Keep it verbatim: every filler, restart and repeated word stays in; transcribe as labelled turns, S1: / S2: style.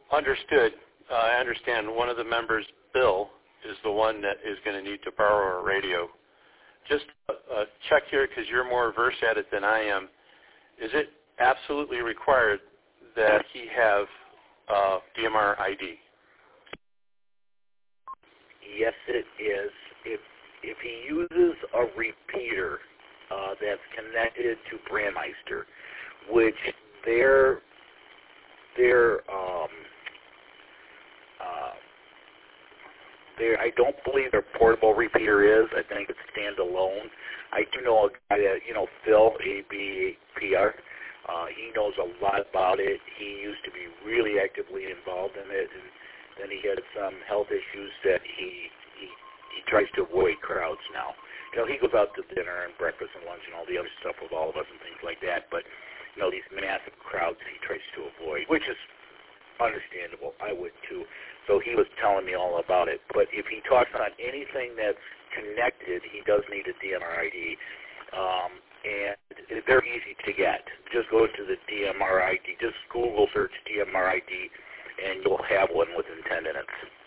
S1: Understood. Uh, I understand one of the members, Bill, is the one that is going to need to borrow a radio. Just uh, check here because you're more versed at it than I am. Is it absolutely required that he have uh, D M R I D?
S2: Yes, it is. If if he uses a repeater uh, that's connected to Brandmeister, which their their um, uh, their I don't believe their portable repeater is. I think it's standalone. I do know a guy that you know Phil A B P R. Uh, he knows a lot about it. He used to be really actively involved in it, and then he had some health issues that he he he tries to avoid crowds now. You know, he goes out to dinner and breakfast and lunch and all the other stuff with all of us and things like that. But you know, these massive crowds he tries to avoid, which is understandable. I would too. So he was telling me all about it. But if he talks on anything that's connected, he does need a D M R I D. Um, and they're easy to get. Just go to the D M R I D. Just Google search D M R I D, and you'll have one within ten minutes.